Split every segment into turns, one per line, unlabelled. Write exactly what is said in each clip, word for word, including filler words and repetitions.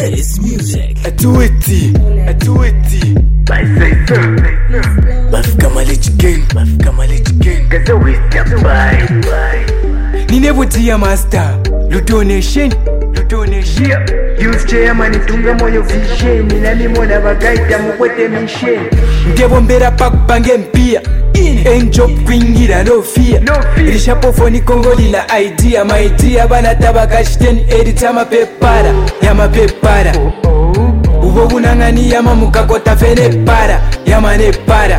Teddy's music.
Atueti, atueti.
Bye, say so.
Bafika malechi gang, bafika malechi gang.
Gaza wisdom, bye, bye.
Ninebutia master, lu donation, lu donation.
Yeah, use chairman itunga moyo vision. Nami mona bagaita mukwete mission.
Ndebombera pakupange mpia. Enjo kwingira no fear.
No fear.
Irishapofoni kongolila idea, my idea bana tabakashiteni edita mapepara, ya mapepara.
Oh, oh.
Ubo bunangani yama mukakota fene para, yama ne para.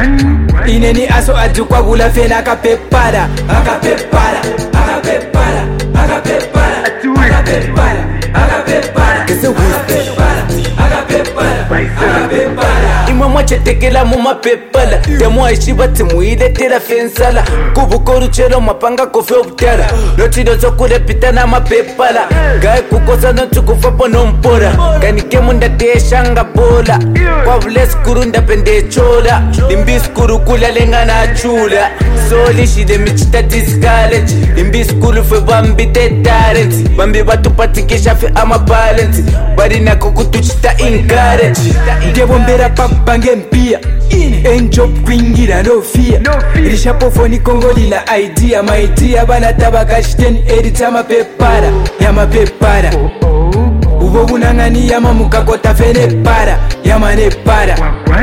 Ineni aso adukwa gula fena akapepara, akapepara, akapepara, akapepara, akapepara, akapepara, kese akapepara, akapepara, akapepara.
Imwe mwachetekela mu mapepala temwa ishibati muiletela fensala kubukora uchelo mapanga kofe obutara notino zokulepita na mapepala gae kukosa notukufapo nompora ganike ndateshanga bola kwavule sikuru ndapende chola limbi sikuru kula lenga na chula soli shide michita discourage limbi sikuru fe bambi te talent bambi batupatikisha fe ama balance bari nako kutuchita encourage
ndebombera pakupange mpia enjo kwingira no fear.
No fear.
Irishapofoni kongolila idea, my idea bana tabakashiteni edita mapepara, ya mapepara.
Oh, oh.
Ubo bunangani yama mukakota fene para, yama ne para.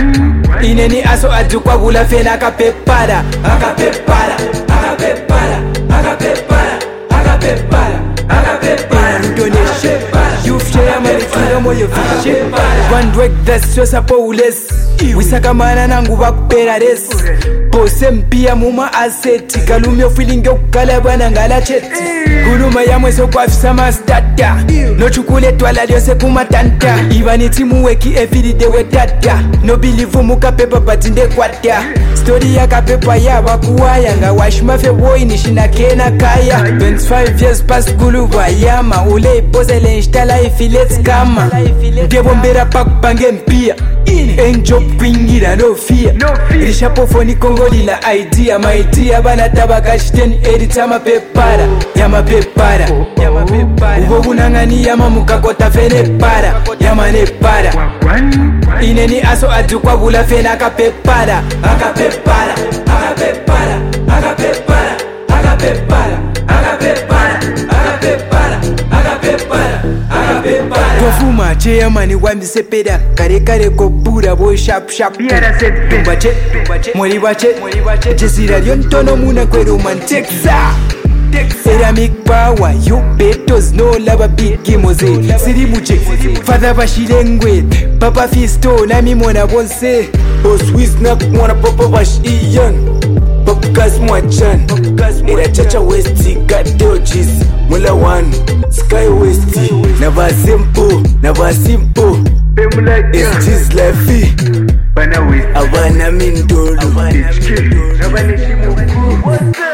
Ineni aso adukwa gula fena akapepara, akapepara, akapepara, akapepara, akapepara, akapepara. Donation, you've shared my little moyo vision. One work that's just a powless. Wisakamana nangu bakupera res. Pose mpia muma aseti kalumyo feeling yokukala bana ngala cheti. Kuluma yamwe sokwafisa mastata. Nochukule twala lyose kumatanta. Ivaniti muweki everyday wetata. No believe muka pepa patinde kwata. Story ya kapepa ya bakuwaya nga wash mafe boy nishina kena kaya. twenty-five years past kuluba yama ule pose le insta life let's kama. Ndebombera pakupange mpia enjo kwingira no fear.
No fear.
Irishapofoni kongolila idea, my idea bana tabakashiteni edita mapepara, ya mapepara. Ubo bunangani yama mukakota fene para, yama ne para. Ineni aso adukwa gula fena akapepara, akapepara, akapepara, akapepara, akapepara, akapepara, akapepara, akapepara, akapepara. Kofuma chairman wambise peda kare kare kopura boy sharp sharp.
Biara set bit.
Bache, mori bache, jesira liontono muna kwero man Texas. Ceramic power, you betos no lava big gimoze. Sirimuche, father bashilengwe, papa fisto na mi mona bonse.
Boss Wisnak mwana papa bash iyan Papukas mwachan Ira chacha westi Gatojis Mula one Sky westi Nava simple Nava simple It's just life
Bana wisdom.
Abana mindolo
Bitch kill. Nobody shimu. What's up?